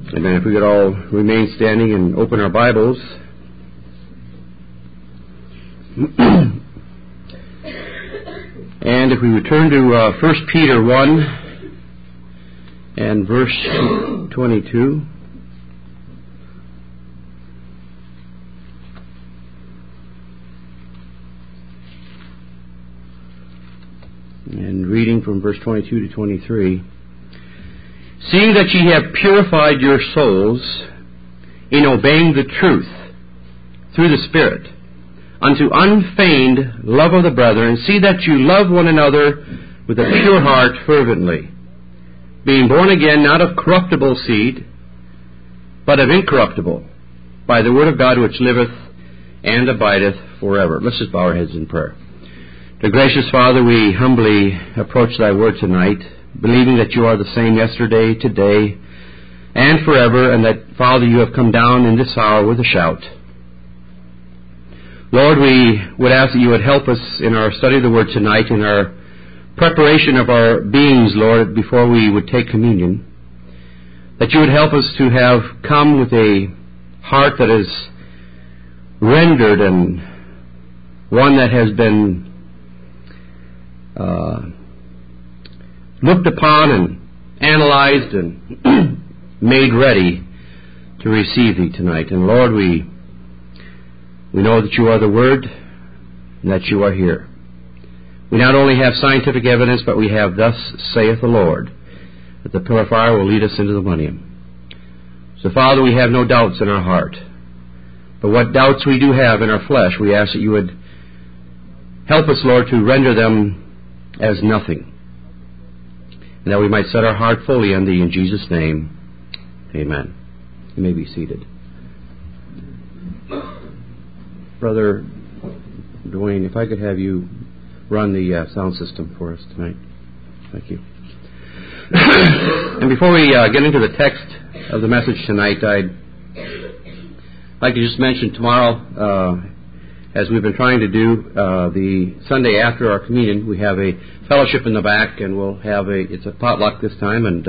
Amen. If we could all remain standing and open our Bibles. And if we return to 1 Peter 1 and verse 22. And reading from verse 22 to 23. Seeing that ye have purified your souls in obeying the truth through the Spirit, unto unfeigned love of the brethren, see that you love one another with a pure heart fervently, being born again not of corruptible seed, but of incorruptible, by the word of God which liveth and abideth forever. Let's just bow our heads in prayer. Dear gracious Father, we humbly approach Thy word tonight, believing that You are the same yesterday, today, and forever, and that, Father, You have come down in this hour with a shout. Lord, we would ask that You would help us in our study of the Word tonight, in our preparation of our beings, Lord, before we would take communion, that You would help us to have come with a heart that is rendered and one that has been looked upon and analyzed and made ready to receive Thee tonight. And Lord, we know that You are the Word and that You are here. We not only have scientific evidence, but we have thus saith the Lord, that the pillar of fire will lead us into the millennium. So, Father, we have no doubts in our heart. But what doubts we do have in our flesh, we ask that You would help us, Lord, to render them as nothing, and that we might set our heart fully on Thee in Jesus' name. Amen. You may be seated. Brother Dwayne, if I could have you run the sound system for us tonight. Thank you. And before we get into the text of the message tonight, I'd like to just mention tomorrow, as we've been trying to do, the Sunday after our communion, we have a fellowship in the back, and we'll have it's a potluck this time, and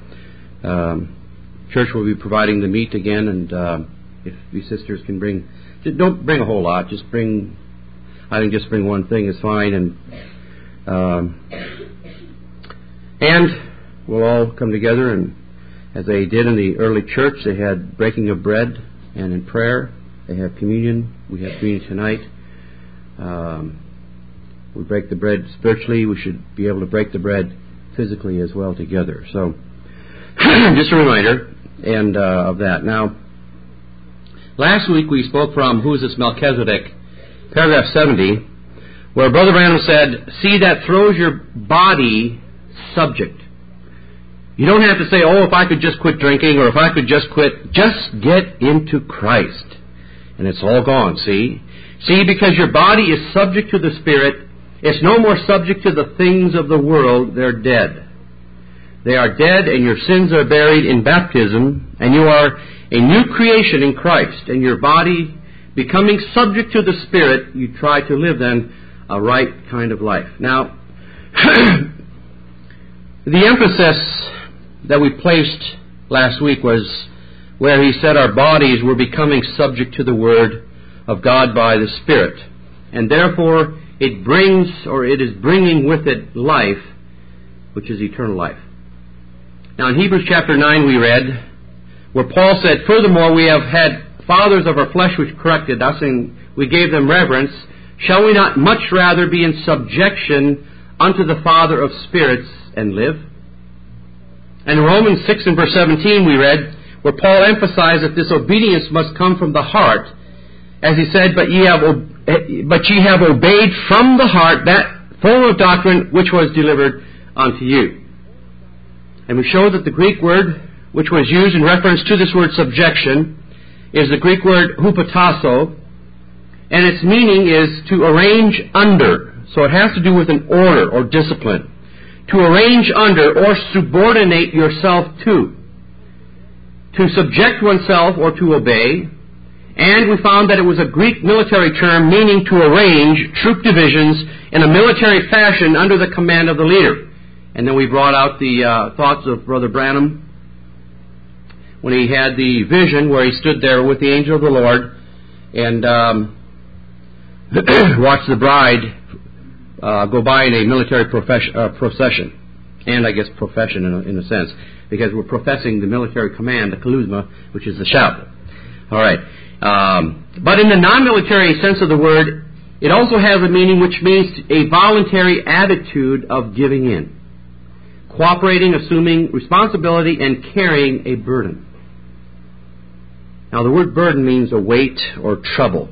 church will be providing the meat again, and if you sisters can bring, don't bring a whole lot, just bring one thing is fine, and we'll all come together, and as they did in the early church, they had breaking of bread, and in prayer, they have communion. We have communion tonight. We break the bread spiritually. We should be able to break the bread physically as well together. So, just a reminder and of that. Now, last week we spoke from Who is this Melchizedek, paragraph 70, where Brother Branham said, "See that throws your body subject." You don't have to say, "Oh, if I could just quit drinking," or "if I could just quit." Just get into Christ. And it's all gone, see? See, because your body is subject to the Spirit, it's no more subject to the things of the world. They're dead. They are dead, and your sins are buried in baptism, and you are a new creation in Christ. And your body becoming subject to the Spirit, you try to live then a right kind of life. Now, the emphasis that we placed last week was where he said our bodies were becoming subject to the Word of God by the Spirit. And therefore, it is bringing with it life, which is eternal life. Now, in Hebrews chapter 9 we read, where Paul said, "Furthermore, we have had fathers of our flesh which corrected us, and we gave them reverence. Shall we not much rather be in subjection unto the Father of spirits and live?" And in Romans 6 and verse 17 we read, where Paul emphasized that this obedience must come from the heart, as he said, but ye have obeyed from the heart that form of doctrine which was delivered unto you. And we showed that the Greek word which was used in reference to this word subjection is the Greek word hupotasso, and its meaning is to arrange under. So it has to do with an order or discipline. To arrange under or subordinate yourself to subject oneself or to obey. And we found that it was a Greek military term meaning to arrange troop divisions in a military fashion under the command of the leader. And then we brought out the thoughts of Brother Branham, when he had the vision where he stood there with the angel of the Lord and watched the bride go by in a military procession, and I guess profession in a sense, because we're professing the military command, the charisma, which is the shout. All right. But in the non-military sense of the word, it also has a meaning which means a voluntary attitude of giving in, cooperating, assuming responsibility, and carrying a burden. Now, the word burden means a weight or trouble.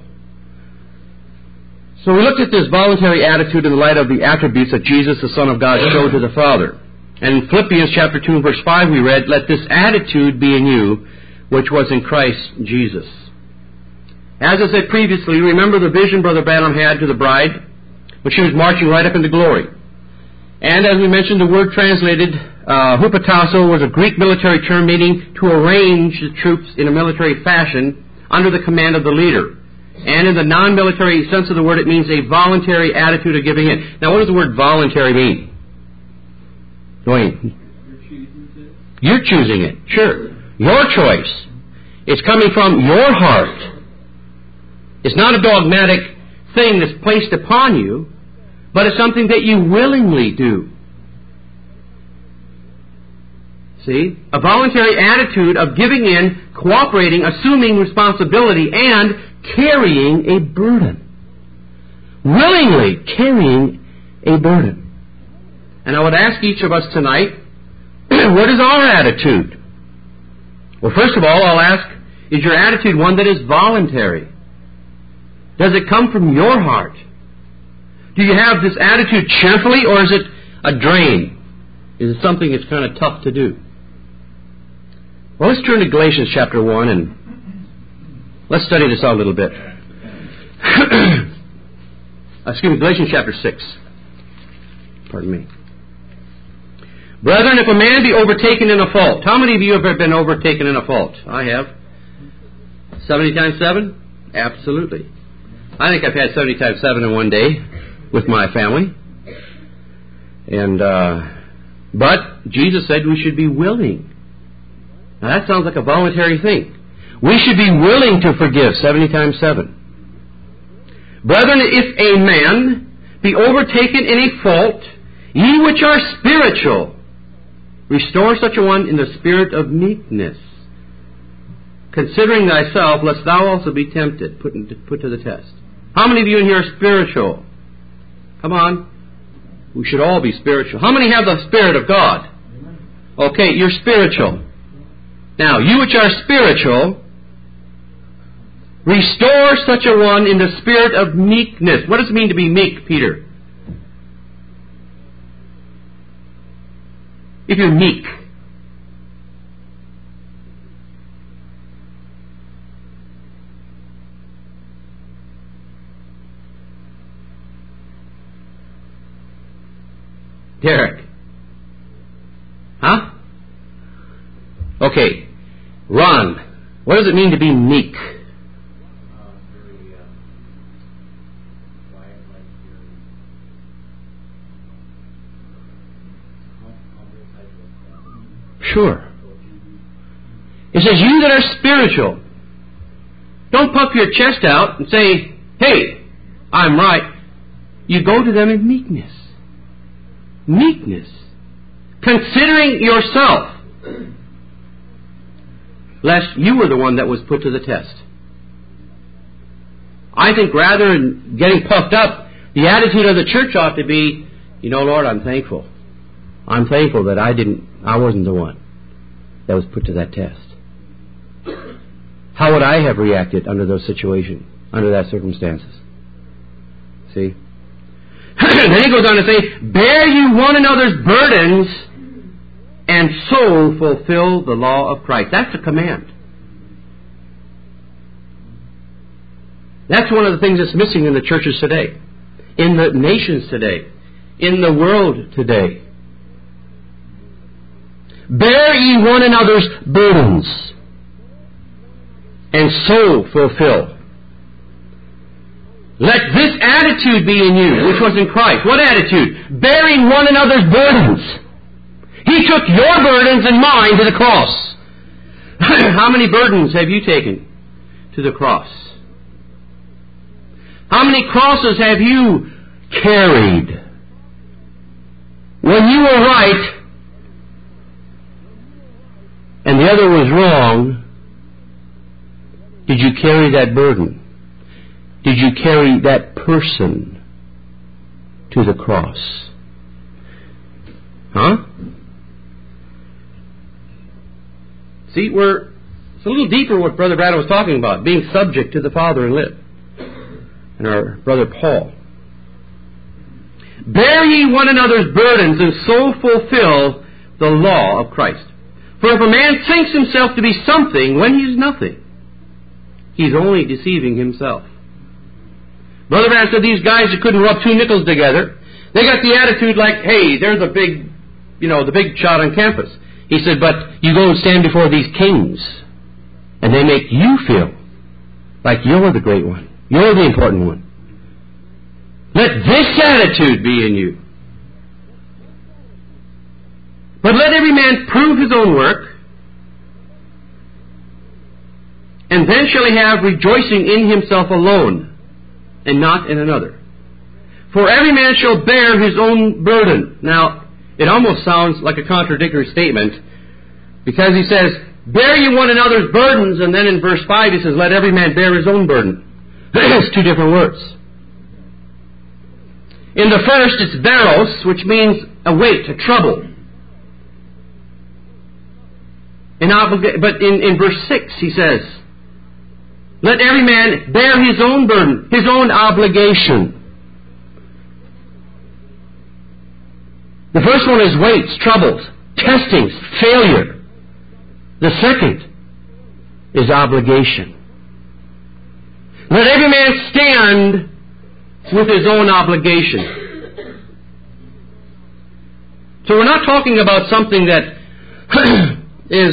So we looked at this voluntary attitude in the light of the attributes that Jesus, the Son of God, showed to the Father. And in Philippians chapter 2 and verse 5 we read, "Let this attitude be in you, which was in Christ Jesus." As I said previously, remember the vision Brother Branham had to the bride when she was marching right up into glory. And as we mentioned, the word translated, hupotasso, was a Greek military term meaning to arrange the troops in a military fashion under the command of the leader. And in the non-military sense of the word, it means a voluntary attitude of giving in. Now, what does the word voluntary mean? Dwayne? You're choosing it. Sure. Your choice. It's coming from your heart. It's not a dogmatic thing that's placed upon you, but it's something that you willingly do. See? A voluntary attitude of giving in, cooperating, assuming responsibility, and carrying a burden. Willingly carrying a burden. And I would ask each of us tonight, what is our attitude? Well, first of all, I'll ask, is your attitude one that is voluntary? Does it come from your heart? Do you have this attitude cheerfully, or is it a drain? Is it something that's kind of tough to do? Well, let's turn to Galatians chapter 1 and let's study this out a little bit. Galatians chapter 6. Pardon me. Brethren, if a man be overtaken in a fault. How many of you have ever been overtaken in a fault? I have. 70 times 7? Absolutely. I think I've had 70 times 7 in one day with my family. And but Jesus said we should be willing. Now that sounds like a voluntary thing. We should be willing to forgive 70 times 7. Brethren, if a man be overtaken in a fault, ye which are spiritual, restore such a one in the spirit of meekness, considering thyself, lest thou also be tempted. Put to the test. How many of you in here are spiritual? Come on. We should all be spiritual. How many have the Spirit of God? Okay, you're spiritual. Now, you which are spiritual, restore such a one in the spirit of meekness. What does it mean to be meek, Peter? If you're meek. Derek. Huh? Okay. Ron. What does it mean to be meek? Sure. It says, you that are spiritual, don't puff your chest out and say, hey, I'm right. You go to them in meekness. Meekness. Considering yourself, lest you were the one that was put to the test. I think rather than getting puffed up, the attitude of the church ought to be, you know, Lord, I'm thankful. I'm thankful that I wasn't the one that was put to that test. How would I have reacted under those situations, under that circumstances? See? Then he goes on to say, bear ye one another's burdens, and so fulfill the law of Christ. That's a command. That's one of the things that's missing in the churches today, in the nations today, in the world today. Bear ye one another's burdens, and so fulfill. Let this attitude be in you, which was in Christ. What attitude? Bearing one another's burdens. He took your burdens and mine to the cross. How many burdens have you taken to the cross? How many crosses have you carried? When you were right and the other was wrong, did you carry that burden? Did you carry that person to the cross? Huh? See, it's a little deeper what Brother Brad was talking about, being subject to the Father and live. And our Brother Paul. Bear ye one another's burdens, and so fulfill the law of Christ. For if a man thinks himself to be something when he is nothing, he's only deceiving himself. Brother Brad said these guys that couldn't rub two nickels together, they got the attitude like, hey, they're the big shot on campus. He said, but you go and stand before these kings, and they make you feel like you're the great one. You're the important one. Let this attitude be in you. But let every man prove his own work, and then shall he have rejoicing in himself alone, and not in another. For every man shall bear his own burden. Now, it almost sounds like a contradictory statement, because he says, bear ye one another's burdens, and then in verse 5 he says, let every man bear his own burden. It's two different words. In the first, it's veros, which means a weight, a trouble. But in verse 6 he says, let every man bear his own burden, his own obligation. The first one is weights, troubles, testings, failure. The second is obligation. Let every man stand with his own obligation. So we're not talking about something that is,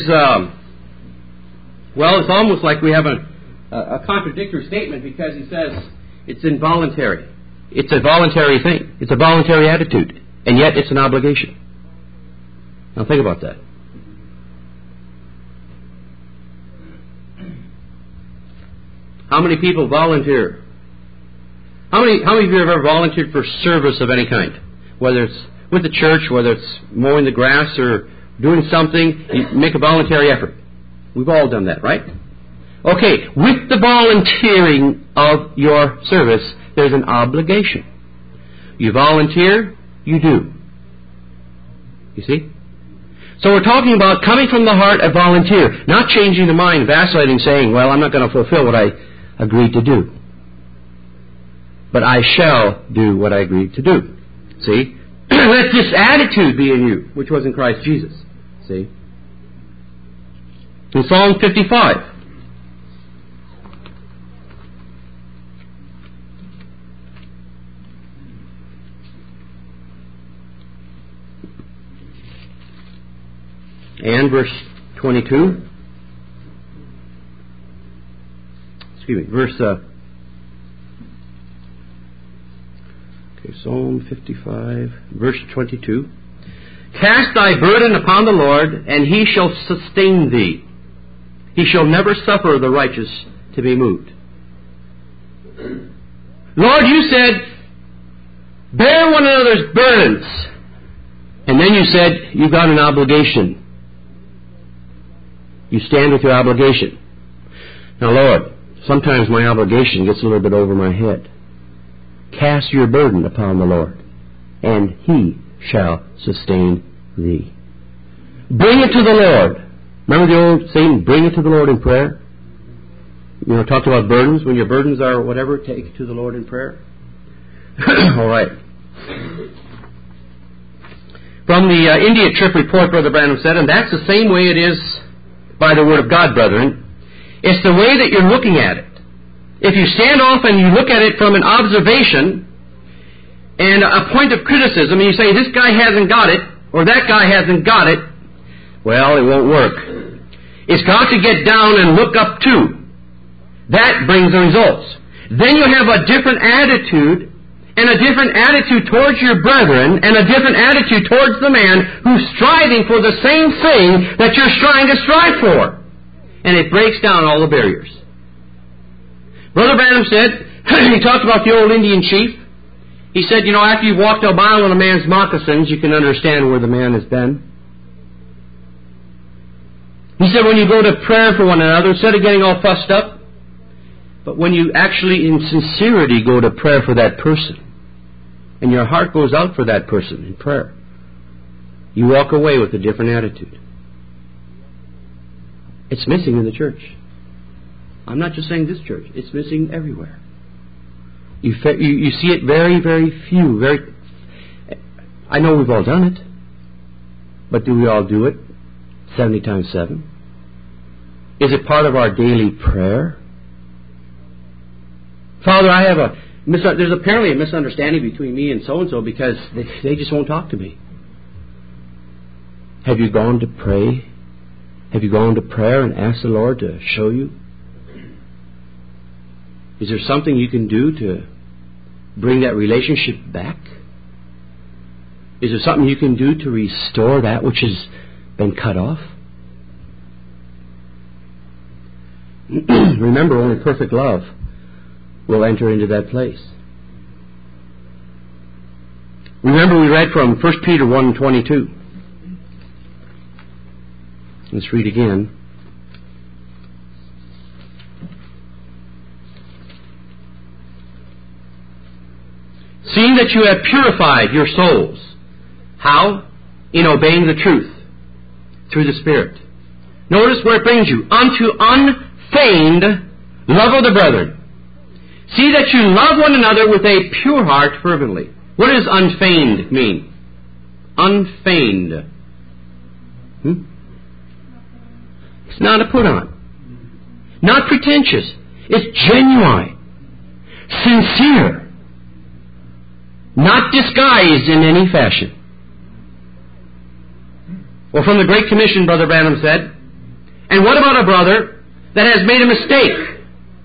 it's almost like we have a contradictory statement, because he says it's involuntary. It's a voluntary thing. It's a voluntary attitude. And yet it's an obligation. Now think about that. How many people volunteer? How many of you have ever volunteered for service of any kind? Whether it's with the church, whether it's mowing the grass or doing something, you make a voluntary effort. We've all done that, right? Okay, with the volunteering of your service, there's an obligation. You volunteer, you do. You see? So we're talking about coming from the heart, a volunteer, not changing the mind, vacillating, saying, well, I'm not going to fulfill what I agreed to do. But I shall do what I agreed to do. See? Let this attitude be in you, which was in Christ Jesus. See? In Psalm 55. And verse 22. Psalm 55, verse 22. Cast thy burden upon the Lord, and he shall sustain thee. He shall never suffer the righteous to be moved. Lord, you said, bear one another's burdens. And then you said, you've got an obligation. You stand with your obligation. Now, Lord, sometimes my obligation gets a little bit over my head. Cast your burden upon the Lord, and he shall sustain thee. Bring it to the Lord. Remember the old saying, bring it to the Lord in prayer? Talked about burdens. When your burdens are whatever, take it to the Lord in prayer. All right. From the India trip report, Brother Branham said, and that's the same way it is by the Word of God, brethren. It's the way that you're looking at it. If you stand off and you look at it from an observation and a point of criticism, and you say, this guy hasn't got it, or that guy hasn't got it, well, it won't work. It's got to get down and look up too. That brings the results. Then you have a different attitude, and a different attitude towards your brethren, and a different attitude towards the man who's striving for the same thing that you're trying to strive for. and it breaks down all the barriers. Brother Branham said, he talked about the old Indian chief. He said, after you've walked a mile in a man's moccasins, you can understand where the man has been. He said, when you go to prayer for one another, instead of getting all fussed up, but when you actually in sincerity go to prayer for that person, and your heart goes out for that person in prayer, you walk away with a different attitude. It's missing in the church. I'm not just saying this church. It's missing everywhere. You see it very, very few. I know we've all done it. But do we all do it 70 times 7? Is it part of our daily prayer? Father, there's apparently a misunderstanding between me and so-and-so because they just won't talk to me. Have you gone to pray? Have you gone to prayer and asked the Lord to show you? Is there something you can do to bring that relationship back? Is there something you can do to restore that which has been cut off? Remember, only perfect love will enter into that place. Remember, we read from 1 Peter 1:22. Let's read again. Seeing that you have purified your souls. How? In obeying the truth through the Spirit. Notice where it brings you. Unto unfeigned love of the brethren. See that you love one another with a pure heart fervently. What does unfeigned mean? Unfeigned. It's not a put-on. Not pretentious. It's genuine. Sincere. Not disguised in any fashion. Or from the Great Commission, Brother Branham said, and what about a brother that has made a mistake?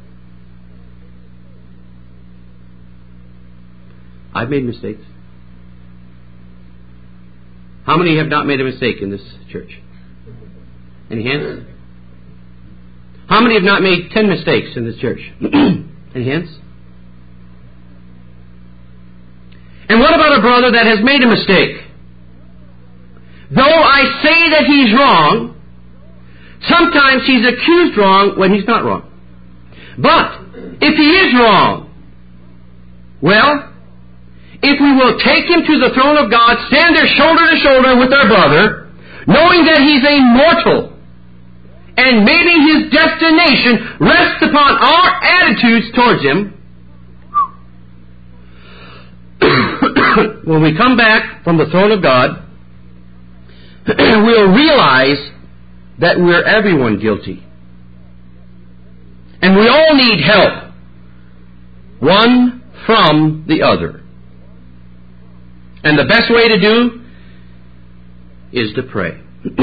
I've made mistakes. How many have not made a mistake in this church? Any hands? How many have not made 10 mistakes in this church? Any hands? And what about a brother that has made a mistake? Though I say that he's wrong, sometimes he's accused wrong when he's not wrong. But if he is wrong, well, if we will take him to the throne of God, stand there shoulder to shoulder with our brother, knowing that he's a mortal, and maybe his destination rests upon our attitudes towards him, when we come back from the throne of God, we'll realize that we're everyone guilty. And we all need help, one from the other. And the best way to do is to pray.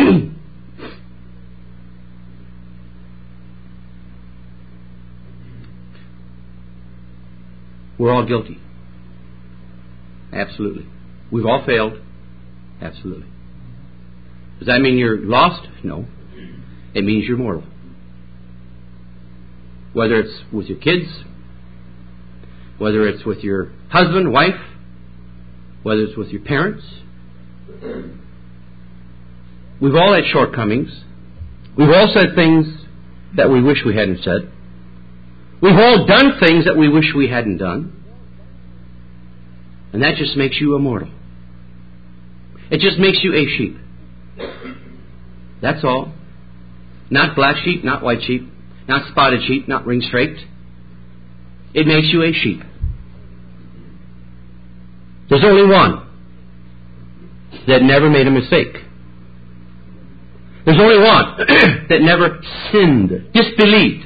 We're all guilty. Absolutely. We've all failed. Absolutely. Does that mean you're lost? No. It means you're mortal. Whether it's with your kids, whether it's with your husband, wife, whether it's with your parents. We've all had shortcomings. We've all said things that we wish we hadn't said. We've all done things that we wish we hadn't done. And that just makes you a mortal. It just makes you a sheep. That's all. Not black sheep, not white sheep, not spotted sheep, not ring-straked. It makes you a sheep. There's only one that never made a mistake. There's only one that never sinned, disbelieved.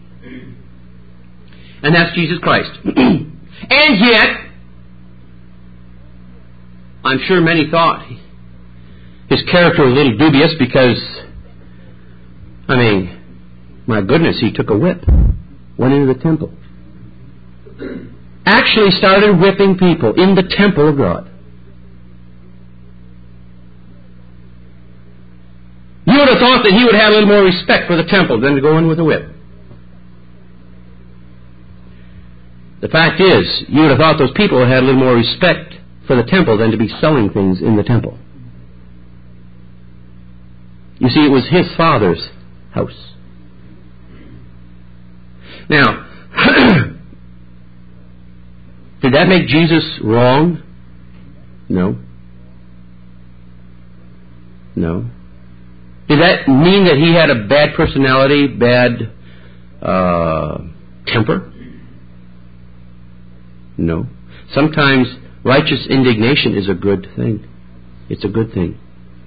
And that's Jesus Christ. And yet, I'm sure many thought his character was a little dubious because, my goodness, he took a whip, went into the temple, actually started whipping people in the temple of God. You would have thought that he would have a little more respect for the temple than to go in with a whip. The fact is, you would have thought those people had a little more respect for the temple than to be selling things in the temple. You see, it was his Father's house. Now, did that make Jesus wrong? No. No. Did that mean that he had a bad personality, bad temper? No. Sometimes righteous indignation is a good thing. It's a good thing.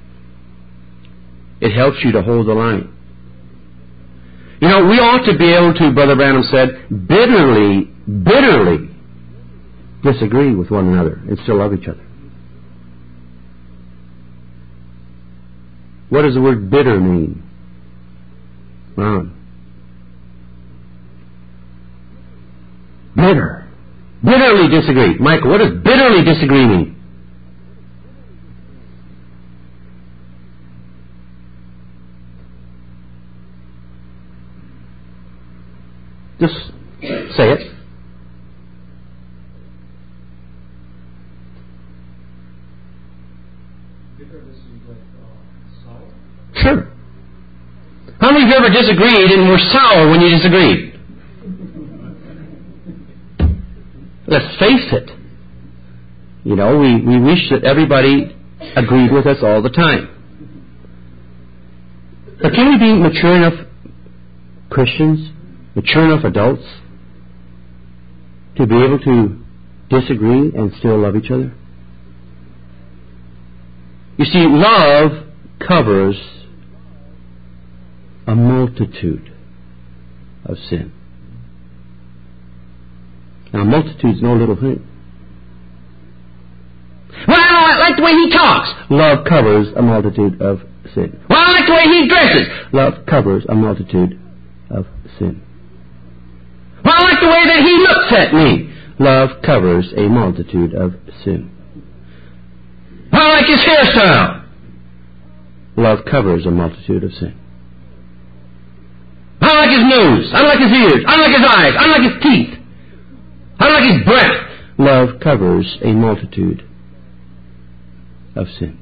It helps you to hold the line. You know, we ought to be able to, Brother Branham said, bitterly disagree with one another and still love each other. What does the word bitter mean? Ron? Bitter. Bitterly disagree. Michael, what does bitterly disagree mean? Just say it. Sure. How many of you ever disagreed and were sour when you disagreed? Let's face it. You know, we wish that everybody agreed with us all the time. But can we be mature enough Christians, mature enough adults, to be able to disagree and still love each other? You see, love covers a multitude of sin. Now, multitude's no little thing. Well, I like the way he talks. Love covers a multitude of sin. Well, I like the way he dresses. Love covers a multitude of sin. Well, I like the way that he looks at me. Love covers a multitude of sin. Well, I like his hairstyle. Love covers a multitude of sin. I like his nose. I like his ears. I like his eyes. I like his teeth. I like his breath. Love covers a multitude of sin.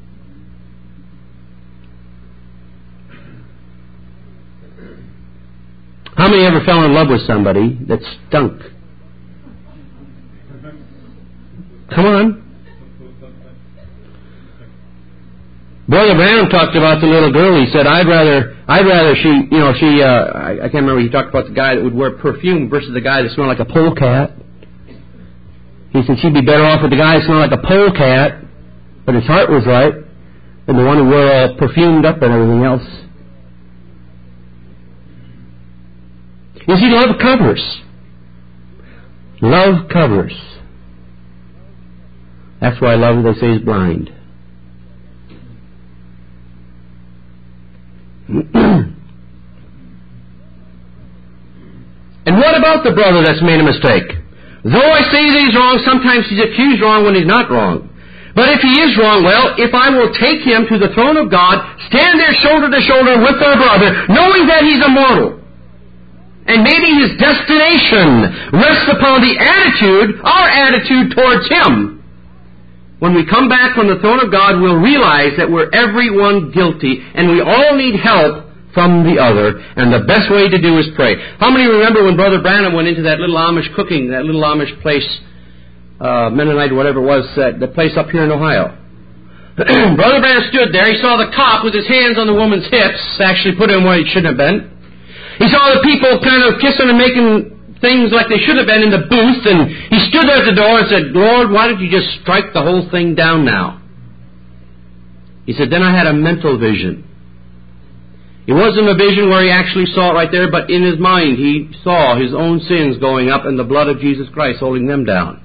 How many ever fell in love with somebody that stunk? Come on. Brother Branham talked about the little girl. He said, I'd rather she, I can't remember, he talked about the guy that would wear perfume versus the guy that smelled like a polecat. He said she'd be better off with the guy that smelled like a polecat, but his heart was right, than the one who wore all perfumed up and everything else. You see, love covers. Love covers. That's why love, they say, is blind. And what about the brother that's made a mistake? Though I say that he's wrong, sometimes he's accused wrong when he's not wrong. But if he is wrong, well, if I will take him to the throne of God, stand there shoulder to shoulder with our brother, knowing that he's immortal, and maybe his destination rests upon the attitude, our attitude towards him. When we come back from the throne of God, we'll realize that we're everyone guilty, and we all need help from the other, and the best way to do is pray. How many remember when Brother Branham went into that little Amish cooking, that little Amish place, Mennonite or whatever it was, the place up here in Ohio? Brother Branham stood there. He saw the cop with his hands on the woman's hips, actually put him where he shouldn't have been. He saw the people kind of kissing and making things like they should have been in the booth, and he stood there at the door and said, Lord, why don't you just strike the whole thing down now? He said, then I had a mental vision. It wasn't a vision where he actually saw it right there, but in his mind he saw his own sins going up and the blood of Jesus Christ holding them down.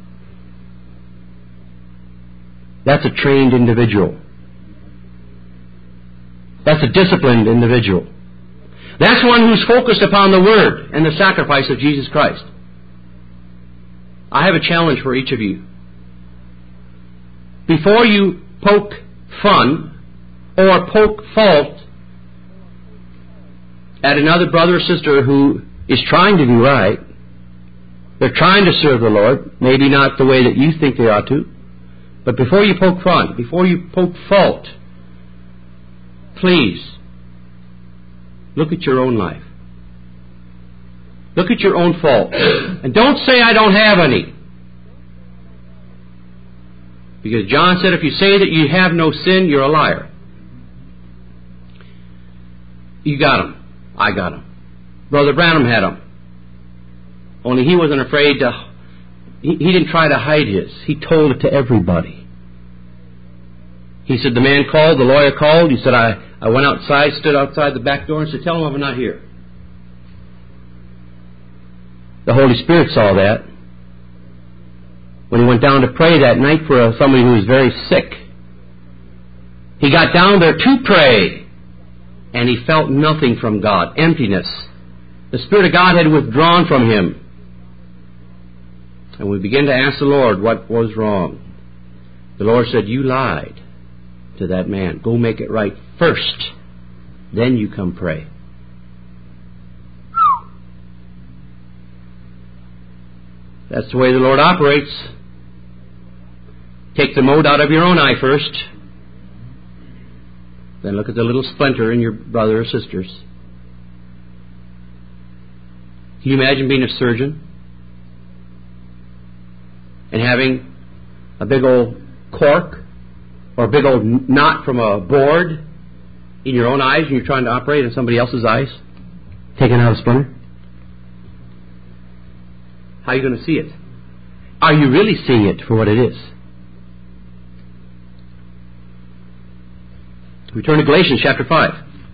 That's a trained individual. That's a disciplined individual. That's one who's focused upon the Word and the sacrifice of Jesus Christ. I have a challenge for each of you. Before you poke fun or poke fault at another brother or sister who is trying to do right, they're trying to serve the Lord, maybe not the way that you think they ought to, but before you poke fun, before you poke fault, please look at your own life. Look at your own faults. And don't say, I don't have any. Because John said, if you say that you have no sin, you're a liar. You got them. I got them. Brother Branham had them. Only he wasn't afraid to... He didn't try to hide his. He told it to everybody. He said, the man called, the lawyer called. He said, I went outside, stood outside the back door and said, tell him I'm not here. The Holy Spirit saw that. When he went down to pray that night for somebody who was very sick, he got down there to pray, and he felt nothing from God, emptiness. The Spirit of God had withdrawn from him. And we began to ask the Lord what was wrong. The Lord said, you lied to that man. Go make it right first. Then you come pray. That's the way the Lord operates. Take the mote out of your own eye first. Then look at the little splinter in your brother or sister's. Can you imagine being a surgeon and having a big old cork or a big old knot from a board in your own eyes and you're trying to operate in somebody else's eyes? Taking out a splinter? How are you going to see it? Are you really seeing it for what it is? We turn to Galatians chapter 5.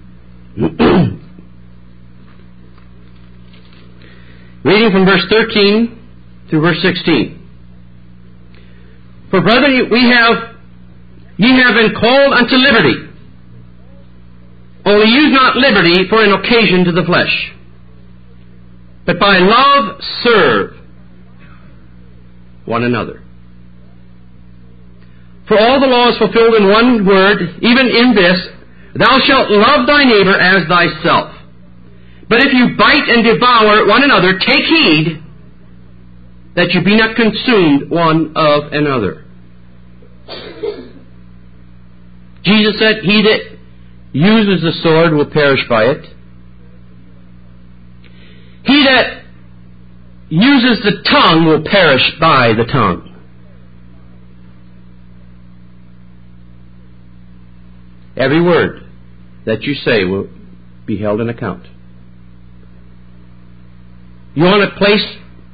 Reading from verse 13 through verse 16. For brethren, ye have been called unto liberty. Only use not liberty for an occasion to the flesh, but by love serve one another. For all the law is fulfilled in one word, even in this, thou shalt love thy neighbor as thyself. But if you bite and devour one another, take heed that you be not consumed one of another. Jesus said, he that uses the sword will perish by it. He that uses the tongue will perish by the tongue. Every word that you say will be held in account. You want to place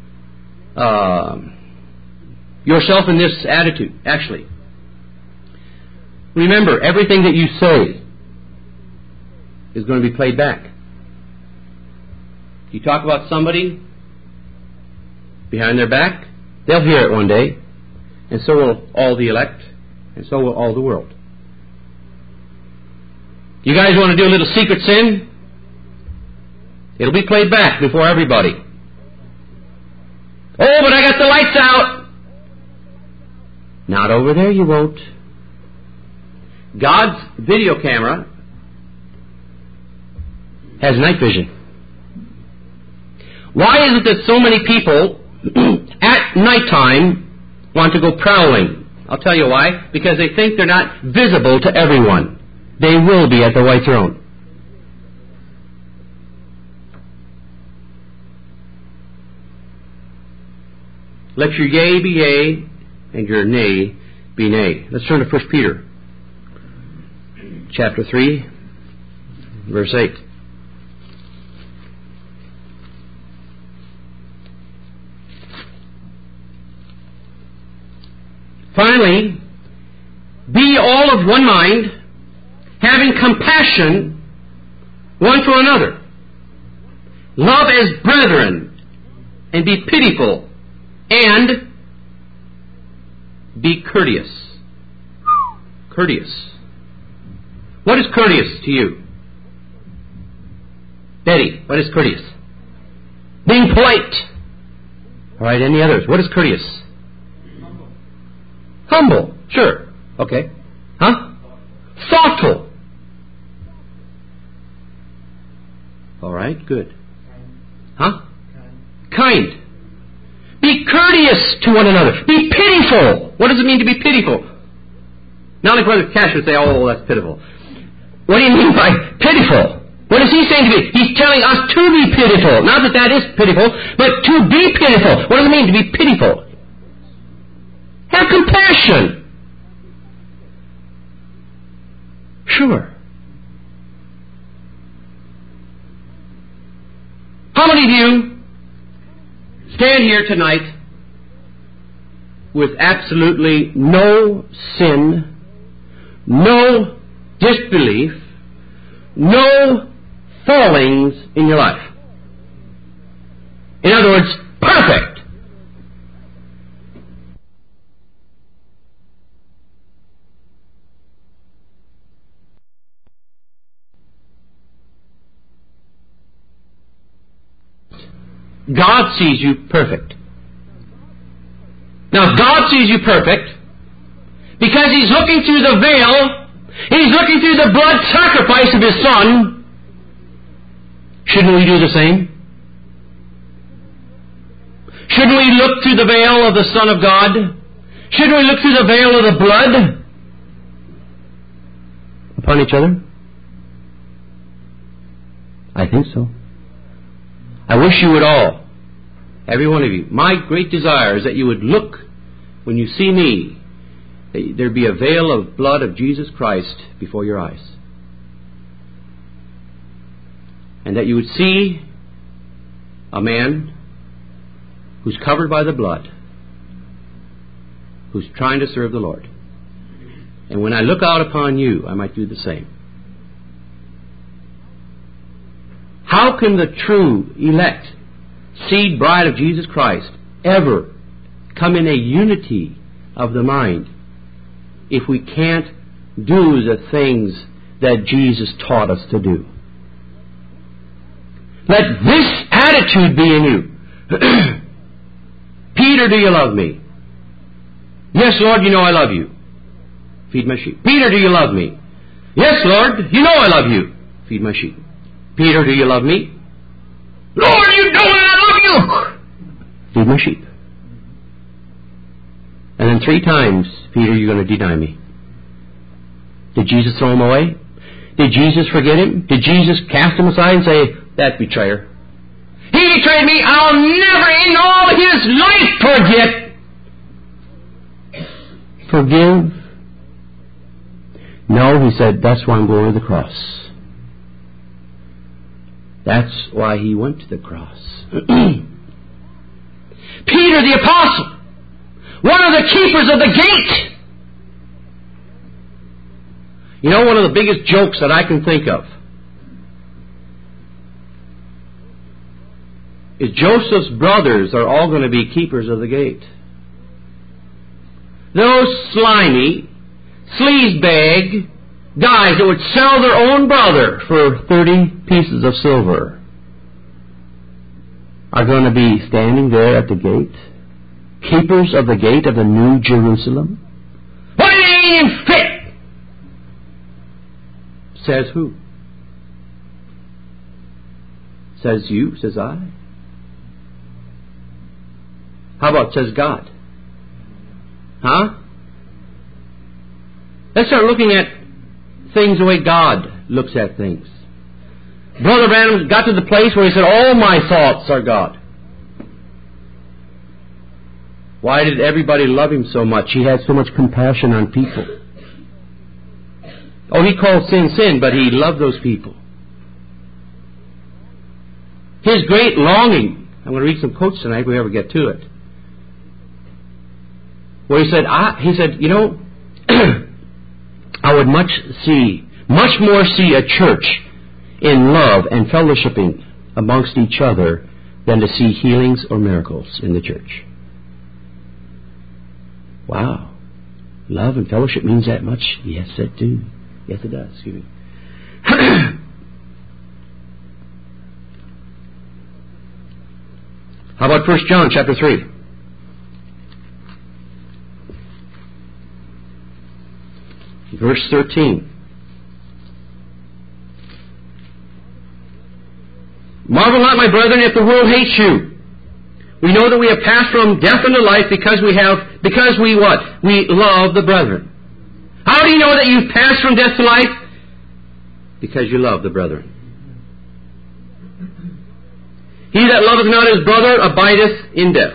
yourself in this attitude, actually. Remember, everything that you say is going to be played back. You talk about somebody behind their back, they'll hear it one day, and so will all the elect, and so will all the world. You guys want to do a little secret sin? It'll be played back before everybody. Oh, but I got the lights out. Not over there, you won't. God's video camera has night vision. Why is it that so many people at nighttime want to go prowling? I'll tell you why. Because they think they're not visible to everyone. They will be at the white throne. Let your yea be yea, and your nay be nay. Let's turn to 1 Peter, chapter 3, verse 8. Finally, be all of one mind, having compassion one for another. Love as brethren, and be pitiful, and be courteous. Courteous. What is courteous to you? Betty, what is courteous? Being polite. All right, any others? What is courteous? Humble. Sure. Okay. Huh? Thoughtful. All right, good. Huh? Kind. Be courteous to one another. Be pitiful. What does it mean to be pitiful? Not like Brother Cash would say, oh, that's pitiful. What do you mean by pitiful? What is he saying to me? He's telling us to be pitiful. Not that that is pitiful, but to be pitiful. What does it mean to be pitiful? Have compassion. Sure. How many of you stand here tonight with absolutely no sin, no disbelief, no fallings in your life? In other words, perfect. God sees you perfect. Now, God sees you perfect because He's looking through the veil. He's looking through the blood sacrifice of His Son. Shouldn't we do the same? Shouldn't we look through the veil of the Son of God? Shouldn't we look through the veil of the blood upon each other? I think so. I wish you would all, every one of you, my great desire is that you would look, when you see me, that there be a veil of blood of Jesus Christ before your eyes. And that you would see a man who's covered by the blood, who's trying to serve the Lord. And when I look out upon you, I might do the same. How can the true elect seed bride of Jesus Christ ever come in a unity of the mind if we can't do the things that Jesus taught us to do? Let this attitude be in you. Peter, do you love me? Yes, Lord, you know I love you. Feed my sheep. Peter, do you love me? Yes, Lord, you know I love you. Feed my sheep. Peter, do you love me? Lord, you know I love you. Feed my sheep. And then 3 times, Peter, you're going to deny me. Did Jesus throw him away? Did Jesus forget him? Did Jesus cast him aside and say, that betrayer? He betrayed me. I'll never in all his life forget. Forgive? No, he said, that's why I'm going to the cross. That's why he went to the cross. Peter the Apostle, one of the keepers of the gate. You know, one of the biggest jokes that I can think of is Joseph's brothers are all going to be keepers of the gate. Those slimy, sleazebag guys that would sell their own brother for 30 pieces of silver are going to be standing there at the gate, keepers of the gate of the New Jerusalem. What ain't fit? Says who? Says you? Says I? How about says God? Huh? Let's start looking at things the way God looks at things. Brother Branham got to the place where he said, all my thoughts are God. Why did everybody love him so much? He had so much compassion on people. Oh, he called sin, sin, but he loved those people. His great longing, I'm going to read some quotes tonight if we ever get to it, where he said, you know, I would much more see a church in love and fellowshipping amongst each other than to see healings or miracles in the church. Wow. Love and fellowship means that much? Yes, it do. Yes, it does. Excuse me. How about 1 John chapter 3? Verse 13. my brethren, if the world hates you? We know that we have passed from death unto life because we what? We love the brethren. How do you know that you've passed from death to life? Because you love the brethren. He that loveth not his brother abideth in death.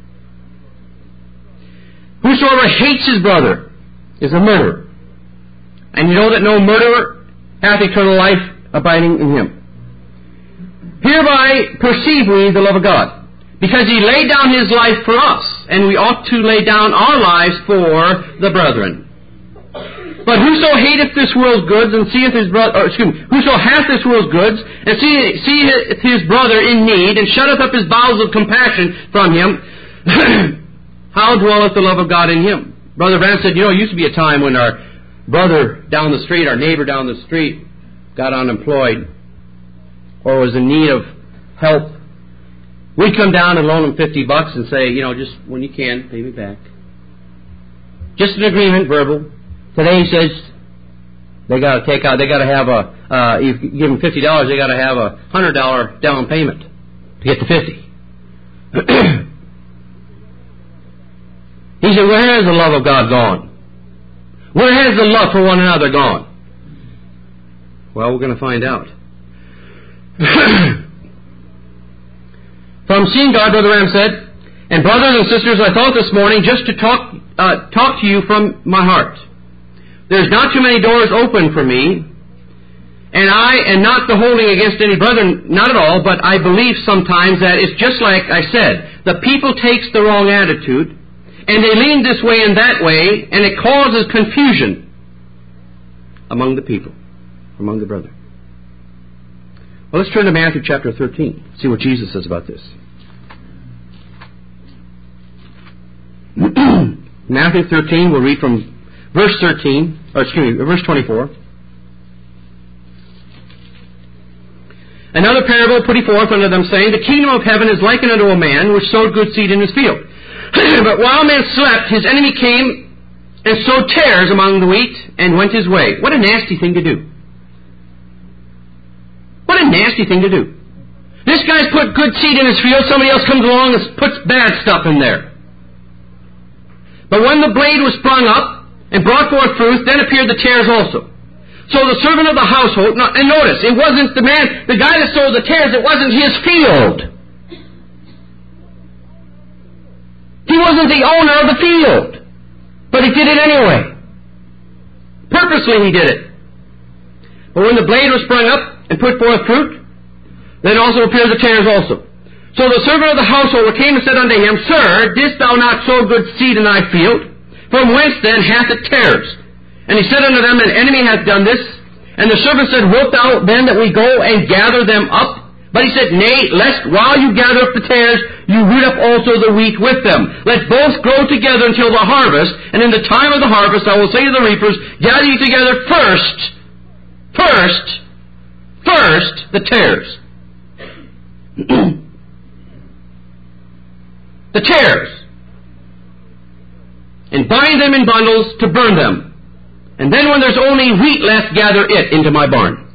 Whosoever hates his brother is a murderer. And you know that no murderer hath eternal life abiding in him. Hereby perceive we the love of God, because He laid down His life for us, and we ought to lay down our lives for the brethren. But whoso hateth this world's goods and seeth his brother, whoso hath this world's goods and seeth his brother in need and shutteth up his bowels of compassion from him, how dwelleth the love of God in him? Brother Branham said, it used to be a time when our brother down the street, our neighbor down the street, got unemployed or was in need of help. We'd come down and loan him $50 and say, just when you can, pay me back. Just an agreement, verbal. Today he says they got to have you give them $50, they got to have a $100 down payment to get the 50. He said, where has the love of God gone? Where has the love for one another gone? Well, we're going to find out. From seeing God, Brother Ram said, and brothers and sisters, I thought this morning just to talk to you from my heart. There's not too many doors open for me, and I am not the holding against any brethren, not at all, but I believe sometimes that it's just like I said, the people takes the wrong attitude, and they lean this way and that way, and it causes confusion among the people, among the brethren. Well, let's turn to Matthew chapter 13, see what Jesus says about this. Matthew 13, we'll read from verse 24. Another parable put he forth unto them, saying, the kingdom of heaven is likened unto a man which sowed good seed in his field. But while man slept, his enemy came and sowed tares among the wheat and went his way. What a nasty thing to do. What a nasty thing to do. This guy's put good seed in his field, somebody else comes along and puts bad stuff in there. But when the blade was sprung up and brought forth fruit, then appeared the tares also. So the servant of the household, and notice, it wasn't the guy that sowed the tares, it wasn't his field. He wasn't the owner of the field. But he did it anyway. Purposely he did it. But when the blade was sprung up and put forth fruit, then also appeared the tares also. So the servant of the householder came and said unto him, Sir, didst thou not sow good seed in thy field? From whence then hath it tares? And he said unto them, An enemy hath done this. And the servant said, Wilt thou then that we go and gather them up? But he said, Nay, lest while you gather up the tares, you root up also the wheat with them. Let both grow together until the harvest. And in the time of the harvest I will say to the reapers, Gather ye together first the tares. The tares, and bind them in bundles to burn them. And then when there's only wheat left, gather it into my barn.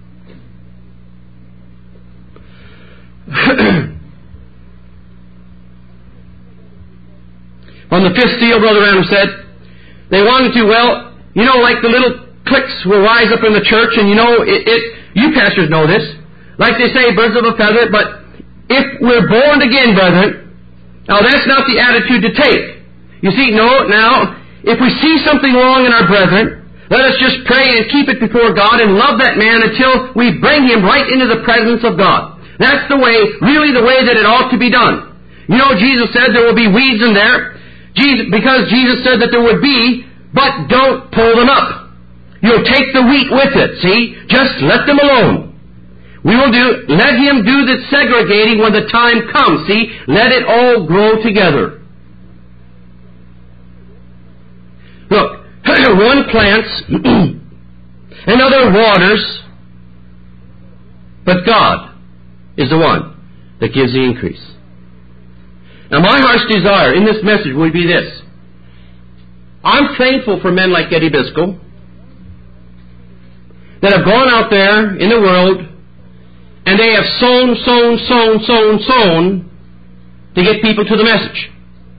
On the fifth seal, Brother Adam said, they wanted to, like the little cliques will rise up in the church, and you pastors know this, like they say, birds of a feather, but if we're born again, brethren, now that's not the attitude to take. You see, now, if we see something wrong in our brethren, let us just pray and keep it before God and love that man until we bring him right into the presence of God. That's really the way that it ought to be done. Jesus said there will be weeds in there, because Jesus said that there would be, but don't pull them up. You'll take the wheat with it, see? Just let them alone. Let him do the segregating when the time comes, see? Let it all grow together. Look, one plants, another waters, but God is the one that gives the increase. Now my heart's desire in this message would be this. I'm thankful for men like Eddie Biscoe that have gone out there in the world And they have sown to get people to the message.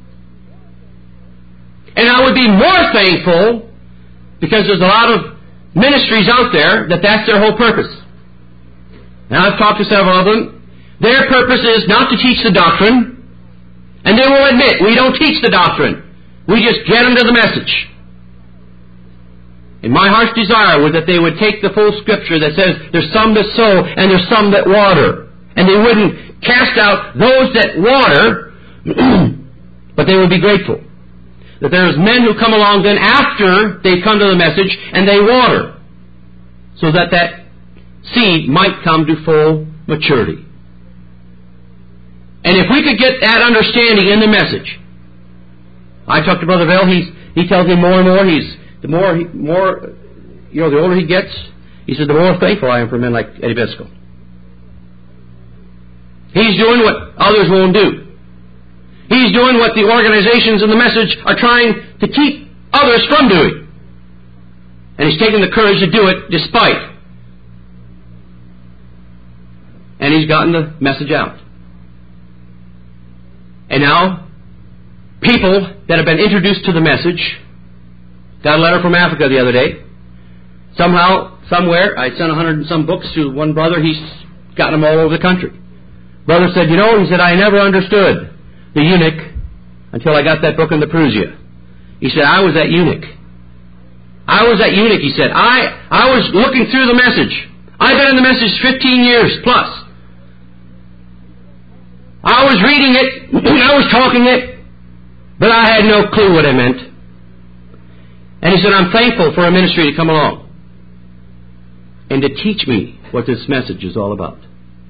And I would be more thankful, because there's a lot of ministries out there that that's their whole purpose. And I've talked to several of them. Their purpose is not to teach the doctrine, and they will admit, we don't teach the doctrine. We just get them to the message. And my heart's desire was that they would take the full Scripture that says there's some that sow and there's some that water. And they wouldn't cast out those that water, but they would be grateful that there's men who come along then after they've come to the message and they water, so that that seed might come to full maturity. And if we could get that understanding in the message, I talked to Brother Bell. He tells me more and more. The older he gets, he says, the more thankful I am for men like Eddie Biscoe. He's doing what others won't do. He's doing what the organizations in the message are trying to keep others from doing. And he's taken the courage to do it despite. And he's gotten the message out. And now, people that have been introduced to the message, got a letter from Africa the other day. Somehow, somewhere, I sent 100 and some books to one brother. He's gotten them all over the country. Brother said, he said, I never understood the eunuch until I got that book in the Perusia. He said, I was that eunuch. He said. I was looking through the message. I've been in the message 15 years plus. I was reading it, I was talking it, but I had no clue what it meant. And he said, I'm thankful for a ministry to come along and to teach me what this message is all about.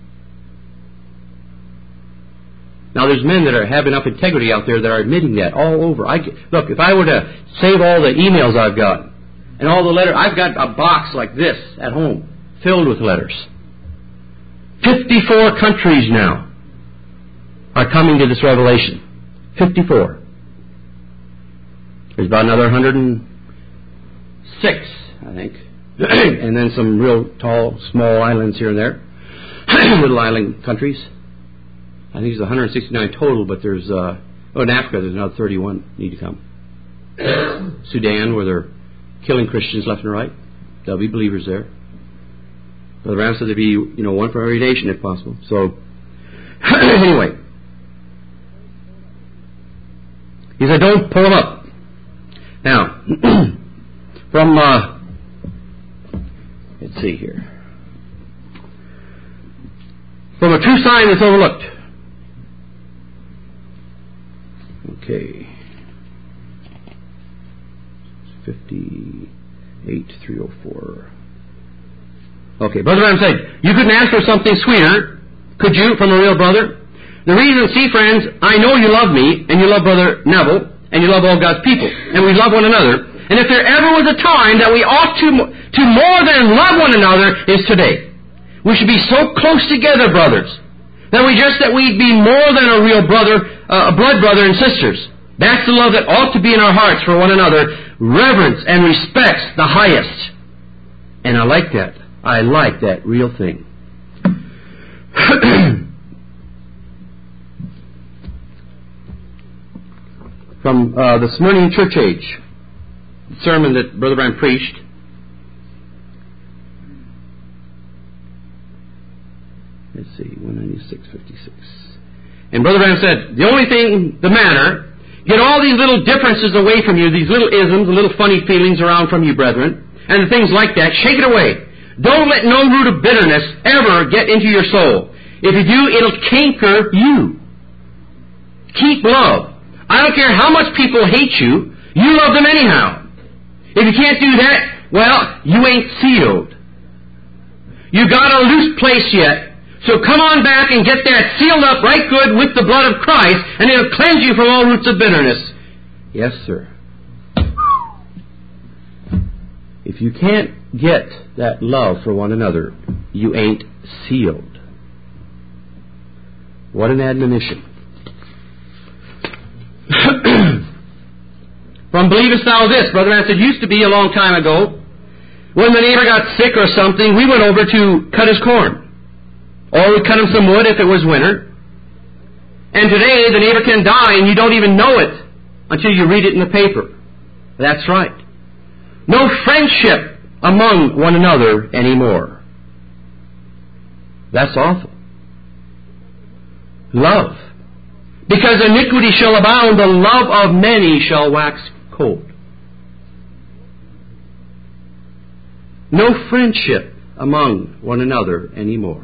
Now, there's men that have enough integrity out there that are admitting that all over. Look, if I were to save all the emails I've got and all the letters, I've got a box like this at home filled with letters. 54 countries now are coming to this revelation. 54. There's about another 106, I think. And then some real tall, small islands here and there. Little island countries. I think there's 169 total, but there's, in Africa there's another 31 need to come. Sudan, where they're killing Christians left and right. There'll be believers there. Brother Ram said there'd be, one for every nation if possible. So, anyway. He said, don't pull them up. Now, from, let's see here. From a true sign that's overlooked. Okay. 58,304. Okay, Brother Ram said, you couldn't ask for something sweeter, could you, from a real brother? The reason, see friends, I know you love me, and you love Brother Neville, and you love all God's people, and we love one another. And if there ever was a time that we ought to more than love one another, is today. We should be so close together, brothers, that we'd be more than a real brother, a blood brother and sisters. That's the love that ought to be in our hearts for one another. Reverence and respect's the highest. And I like that. I like that real thing. From the Smyrna Church Age sermon that Brother Branham preached. Let's see, 196.56. And Brother Branham said, the only thing, the matter, get all these little differences away from you, these little isms, little funny feelings around from you, brethren, and things like that, shake it away. Don't let no root of bitterness ever get into your soul. If you do, it'll canker you. Keep love. I don't care how much people hate you, you love them anyhow. If you can't do that, well, you ain't sealed. You got a loose place yet. So come on back and get that sealed up right good with the blood of Christ, and it'll cleanse you from all roots of bitterness. Yes, sir. If you can't get that love for one another, you ain't sealed. What an admonition. From Believest Thou This, Brother Mann said, used to be a long time ago, when the neighbor got sick or something, we went over to cut his corn. Or we cut him some wood if it was winter. And today, the neighbor can die and you don't even know it until you read it in the paper. That's right. No friendship among one another anymore. That's awful. Love. Because iniquity shall abound, the love of many shall wax cold. No friendship among one another anymore.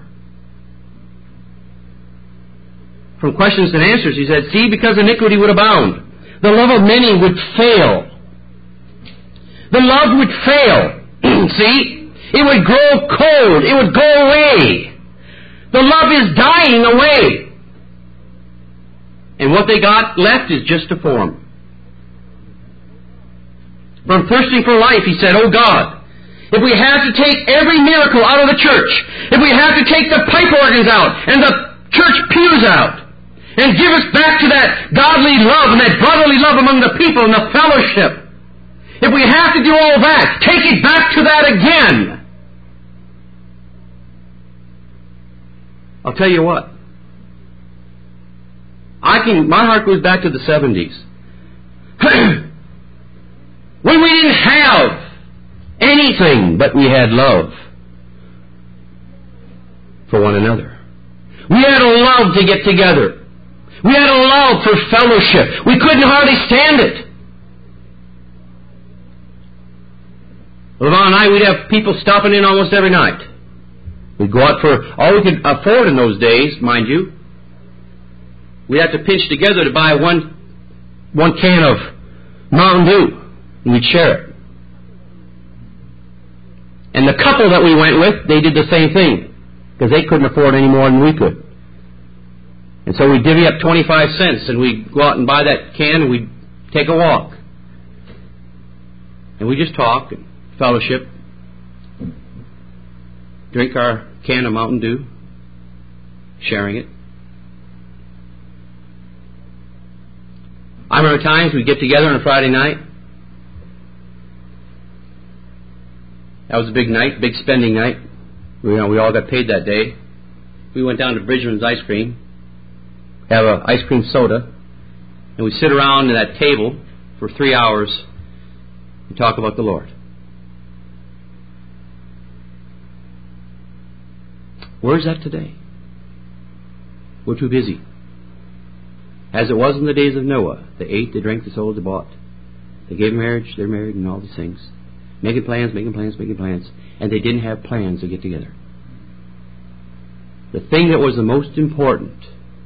From questions and answers, he said, see, because iniquity would abound, the love of many would fail. The love would fail. See? It would grow cold. It would go away. The love is dying away. And what they got left is just a form. From Thirsting for Life, he said, oh God, if we have to take every miracle out of the church, if we have to take the pipe organs out and the church pews out, and give us back to that godly love and that brotherly love among the people and the fellowship, if we have to do all that, take it back to that again. I'll tell you what. My heart goes back to the 70s. When we didn't have anything, but we had love for one another. We had a love to get together. We had a love for fellowship. We couldn't hardly stand it. Levon and I, we'd have people stopping in almost every night. We'd go out for all we could afford in those days, mind you. We'd have to pinch together to buy one can of Mountain Dew, and we'd share it. And the couple that we went with, they did the same thing, because they couldn't afford any more than we could. And so we'd divvy up 25 cents, and we'd go out and buy that can, and we'd take a walk. And we'd just talk and fellowship, drink our can of Mountain Dew, sharing it. I remember times we'd get together on a Friday night. That was a big night, big spending night. We all got paid that day. We went down to Bridgman's Ice Cream, have an ice cream soda, and we sit around at that table for 3 hours and talk about the Lord. Where's that today? We're too busy. As it was in the days of Noah, they ate, they drank, they sold, they bought. They gave marriage, they're married, and all these things. Making plans. And they didn't have plans to get together. The thing that was the most important,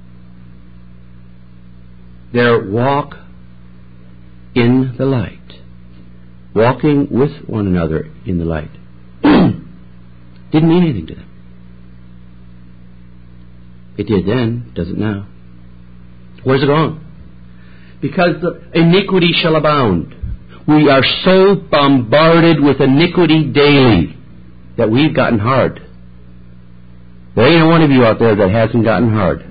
their walk in the light. Walking with one another in the light. Didn't mean anything to them. It did then, doesn't now. Where's it gone? Because the iniquity shall abound. We are so bombarded with iniquity daily that we've gotten hard. There ain't one of you out there that hasn't gotten hard.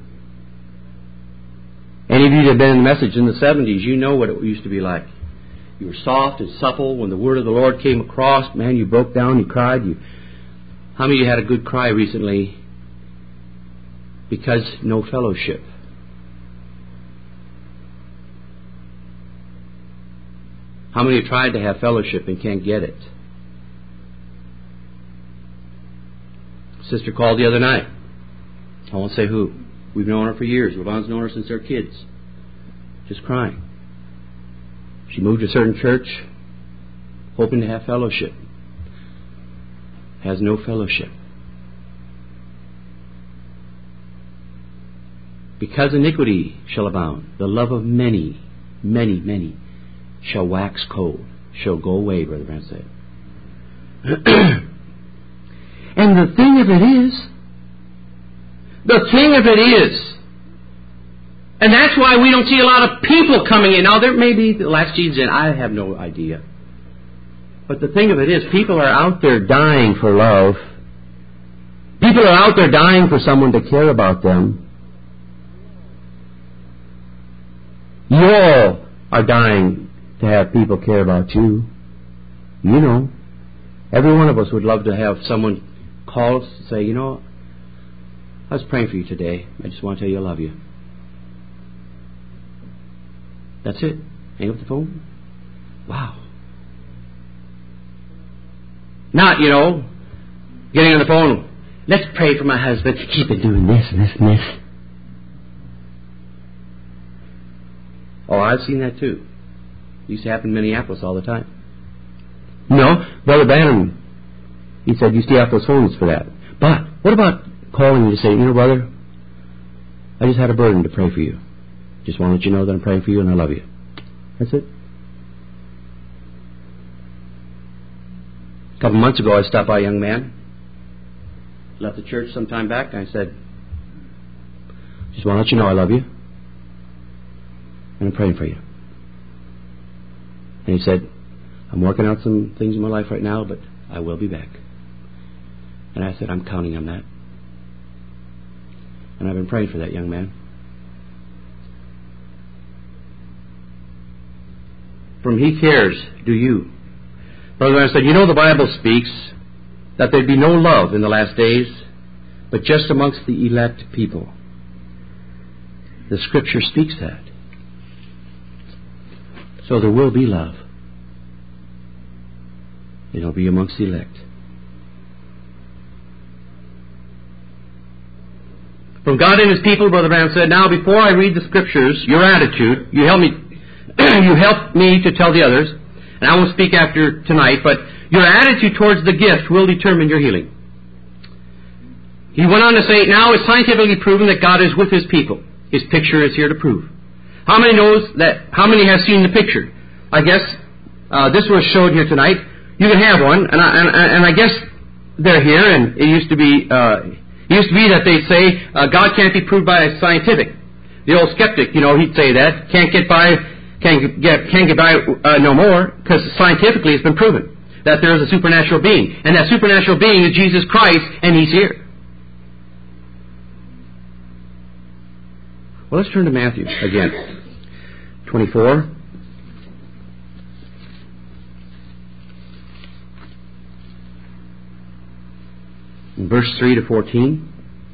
Any of you that have been in the message in the 70s, you know what it used to be like. You were soft and supple. When the word of the Lord came across, man, you broke down, you cried. How many of you had a good cry recently? Because no fellowship. How many have tried to have fellowship and can't get it? Sister called the other night. I won't say who. We've known her for years. Ravon's known her since they're kids. Just crying. She moved to a certain church, hoping to have fellowship. Has no fellowship. Because iniquity shall abound, the love of many shall wax cold, shall go away, Brother Brandt said. And the thing of it is, and that's why we don't see a lot of people coming in. Now, there may be the last Jesus in, I have no idea. But the thing of it is, people are out there dying for love. People are out there dying for someone to care about them. You all are dying to have people care about you. You know. Every one of us would love to have someone call us and say, you know, I was praying for you today. I just want to tell you I love you. That's it. Hang up the phone. Wow. Not, getting on the phone. Let's pray for my husband. He's been doing this and this and this. Oh, I've seen that too. It used to happen in Minneapolis all the time. No, Brother Bannon, he said, you still have those phones for that. But what about calling you to say, brother, I just had a burden to pray for you. Just want to let you know that I'm praying for you and I love you. That's it. A couple months ago, I stopped by a young man. Left the church some time back. And I said, just want to let you know I love you. And I'm praying for you. And he said, I'm working out some things in my life right now, but I will be back. And I said, I'm counting on that. And I've been praying for that young man. From he cares, do you. Brother, I said, the Bible speaks that there'd be no love in the last days, but just amongst the elect people. The Scripture speaks that. So there will be love. It'll be amongst the elect. From God and His people, Brother Branham said, now before I read the Scriptures, your attitude, you help me to tell the others, and I won't speak after tonight, but your attitude towards the gift will determine your healing. He went on to say, now it's scientifically proven that God is with His people. His picture is here to prove. How many have seen the picture? I guess this was showed here tonight. You can have one, and I guess they're here, and it used to be that they'd say God can't be proved by scientific. The old skeptic, he'd say that can't get by no more, because scientifically it's been proven that there is a supernatural being, and that supernatural being is Jesus Christ, and He's here. Well, let's turn to Matthew again, 24. Verse 3 to 14.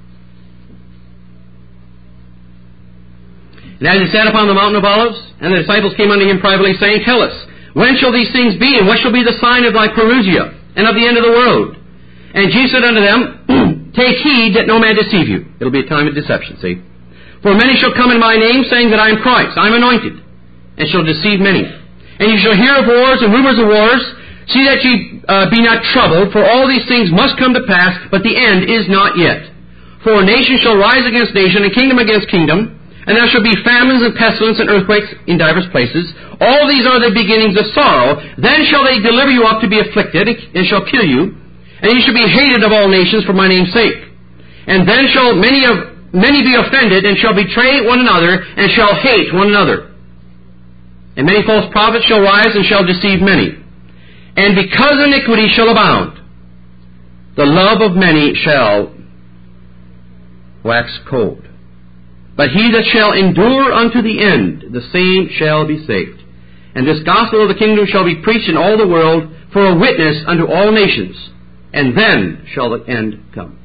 And as he sat upon the mountain of Olives, and the disciples came unto him privately, saying, tell us, when shall these things be, and what shall be the sign of thy parousia, and of the end of the world? And Jesus said unto them, take heed that no man deceive you. It'll be a time of deception, see? For many shall come in my name, saying that I am Christ, I am anointed, and shall deceive many. And you shall hear of wars and rumors of wars. See that ye be not troubled, for all these things must come to pass, but the end is not yet. For nation shall rise against nation, and kingdom against kingdom, and there shall be famines and pestilence and earthquakes in divers places. All these are the beginnings of sorrow. Then shall they deliver you up to be afflicted, and shall kill you, and ye shall be hated of all nations for my name's sake. And then shall many be offended, and shall betray one another, and shall hate one another. And many false prophets shall rise, and shall deceive many. And because iniquity shall abound, the love of many shall wax cold. But he that shall endure unto the end, the same shall be saved. And this gospel of the kingdom shall be preached in all the world for a witness unto all nations, and then shall the end come.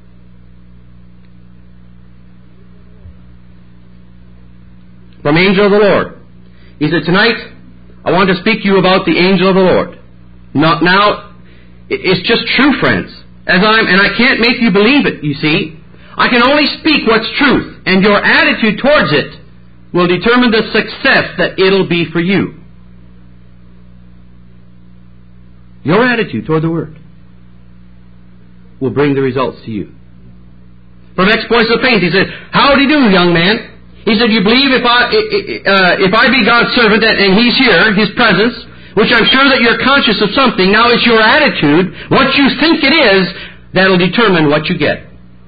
From Angel of the Lord. He said, tonight, I want to speak to you about the angel of the Lord. Now, it's just true, friends. And I can't make you believe it, you see. I can only speak what's truth, and your attitude towards it will determine the success that it'll be for you. Your attitude toward the Word will bring the results to you. From Exploits of Faith, he said, how do you do, young man? He said, you believe if I be God's servant and He's here, His presence, which I'm sure that you're conscious of something. Now it's your attitude, what you think it is, that'll determine what you get.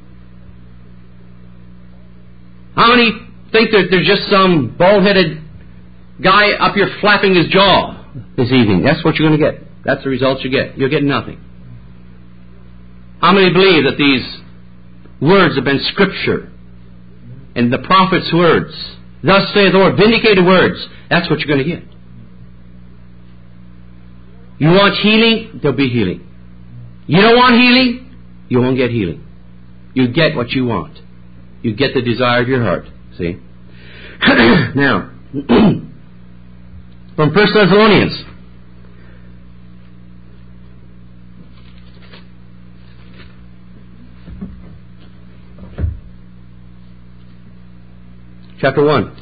How many think that there's just some bald-headed guy up here flapping his jaw this evening? That's what you're going to get. That's the results you get. You'll get nothing. How many believe that these words have been Scripture and the prophet's words? Thus saith the Lord, vindicated words. That's what you're going to get. You want healing? There'll be healing. You don't want healing? You won't get healing. you get what you want. You get the desire of your heart. See? Now, from 1 Thessalonians. Chapter 1.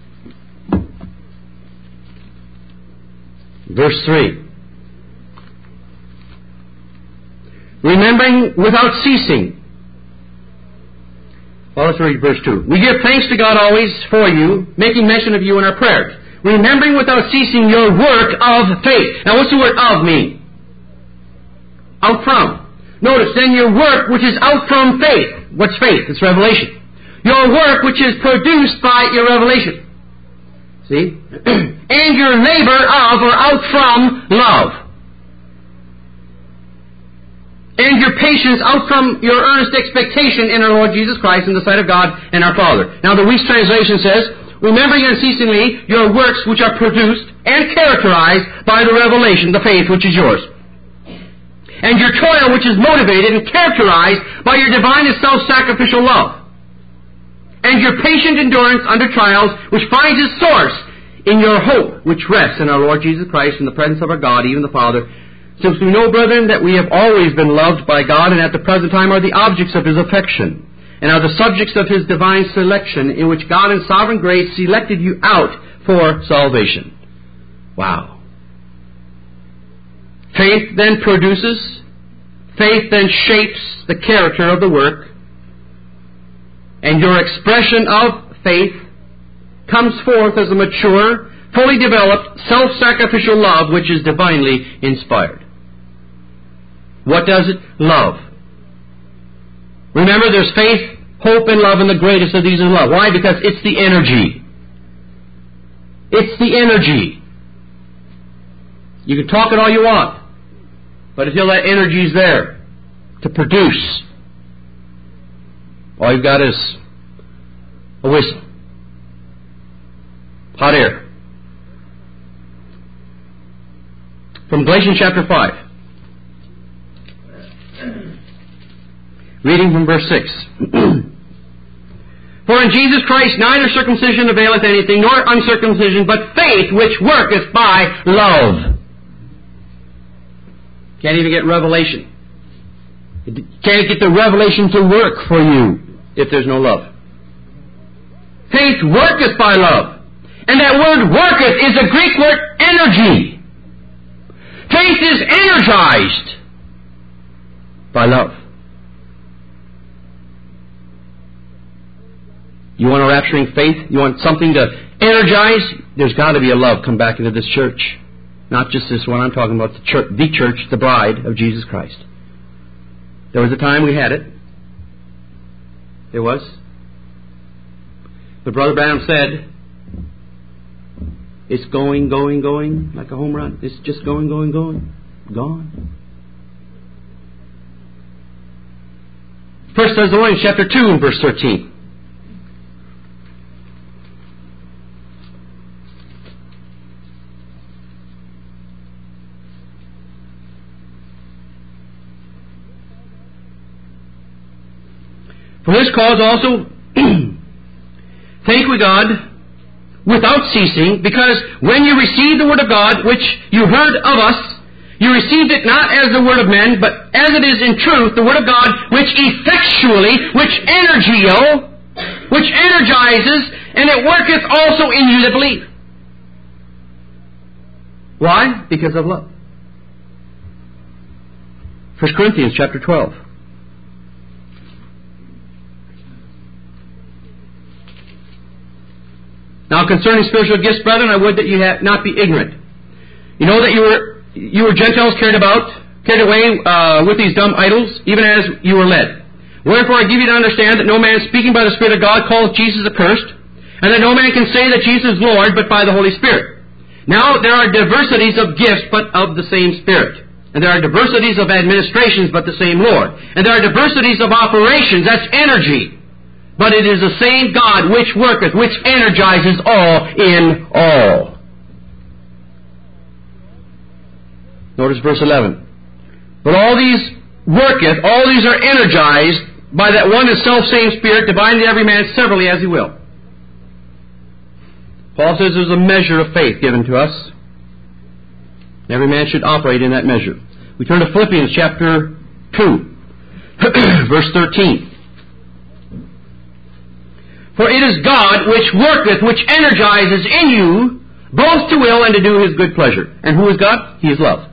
Verse 3. Remembering without ceasing. Well, let's read verse 2. We give thanks to God always for you, making mention of you in our prayers. Remembering without ceasing your work of faith. Now, what's the word of mean? Out from. Notice, then your work which is out from faith. What's faith? It's revelation. Your work which is produced by your revelation. See? And your labor of or out from love. And your patience out from your earnest expectation in our Lord Jesus Christ in the sight of God and our Father. Now the Week's translation says, remembering unceasingly your works which are produced and characterized by the revelation, the faith which is yours. And your toil which is motivated and characterized by your divine and self-sacrificial love. And your patient endurance under trials which finds its source in your hope which rests in our Lord Jesus Christ in the presence of our God, even the Father. Since we know, brethren, that we have always been loved by God and at the present time are the objects of His affection and are the subjects of His divine selection in which God in sovereign grace selected you out for salvation. Wow. Faith then produces, faith then shapes the character of the work, and your expression of faith comes forth as a mature, fully developed, self-sacrificial love which is divinely inspired. What does it? Love. Remember, there's faith, hope, and love, and the greatest of these is love. Why? Because it's the energy. It's the energy. You can talk it all you want, but until that energy is there to produce, all you've got is a whistle. Hot air. From Galatians chapter 5. Reading from verse 6. For in Jesus Christ neither circumcision availeth anything, nor uncircumcision, but faith which worketh by love. Can't even get revelation. Can't get the revelation to work for you if there's no love. Faith worketh by love. And that word worketh is a Greek word energy. Faith is energized by love. You want a rapturing faith? You want something to energize? There's got to be a love come back into this church. Not just this one. I'm talking about the church, the bride of Jesus Christ. There was a time we had it. There was. But Brother Branham said, it's going like a home run. It's just going, gone. 1 Thessalonians chapter 2 and verse 13. For this cause also thank we God without ceasing, because when you received the word of God, which you heard of us, you received it not as the word of men, but as it is in truth, the word of God, which effectually, which energizes, and it worketh also in you that believe. Why? Because of love. 1 Corinthians chapter 12. Now concerning spiritual gifts, brethren, I would that you not be ignorant. You know that you were Gentiles carried away with these dumb idols, even as you were led. Wherefore I give you to understand that no man speaking by the Spirit of God calleth Jesus accursed, and that no man can say that Jesus is Lord but by the Holy Spirit. Now there are diversities of gifts, but of the same Spirit. And there are diversities of administrations, but the same Lord. And there are diversities of operations, that's energy. But it is the same God which worketh, which energizes all in all. Notice verse 11. But all these worketh, all these are energized by that one and self-same Spirit, dividing every man severally as he will. Paul says there's a measure of faith given to us. Every man should operate in that measure. We turn to Philippians chapter 2, verse 13. For it is God which worketh, which energizes in you, both to will and to do His good pleasure. And who is God? He is love.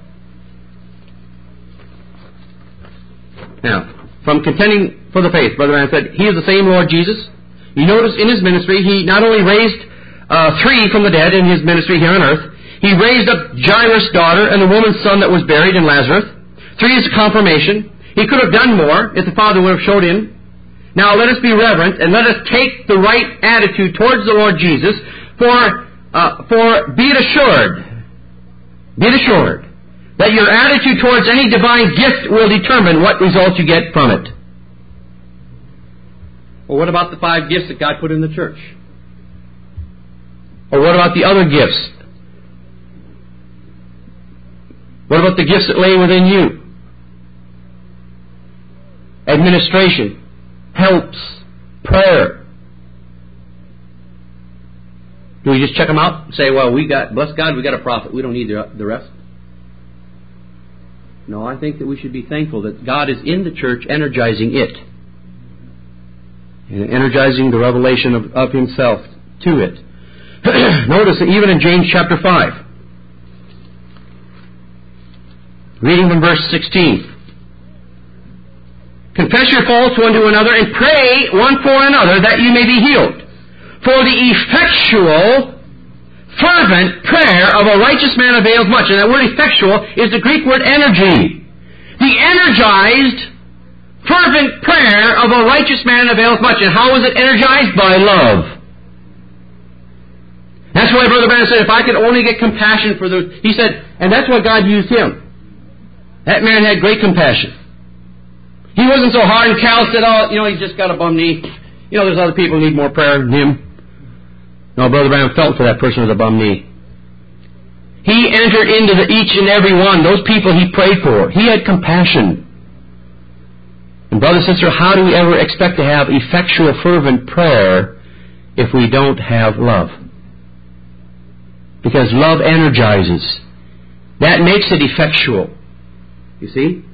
Now, from contending for the faith, Brother Branham said, He is the same Lord Jesus. You notice in His ministry, He not only raised 3 from the dead in His ministry here on earth, He raised up Jairus' daughter and the woman's son that was buried in Lazarus. 3 is confirmation. He could have done more if the Father would have showed Him. Now let us be reverent and let us take the right attitude towards the Lord Jesus, for be it assured that your attitude towards any divine gift will determine what results you get from it. Well, what about the 5 gifts that God put in the church? Or what about the other gifts? What about the gifts that lay within you? Administration, helps, prayer. Do we just check them out and say, well, bless God, we got a prophet. We don't need the rest? No, I think that we should be thankful that God is in the church energizing it. And energizing the revelation of Himself to it. Notice that even in James chapter 5, reading from verse 16. Confess your faults one to another and pray one for another that you may be healed. For the effectual, fervent prayer of a righteous man avails much. And that word effectual is the Greek word energy. The energized, fervent prayer of a righteous man avails much. And how is it energized? By love. That's why Brother Branham said, if I could only get compassion for those... He said, and that's why God used him. That man had great compassion. He wasn't so hard and callous that, he's just got a bum knee. There's other people who need more prayer than him. No, Brother Branham felt for that person with a bum knee. He entered into each and every one, those people he prayed for. He had compassion. And brother, sister, how do we ever expect to have effectual, fervent prayer if we don't have love? Because love energizes. That makes it effectual. You see?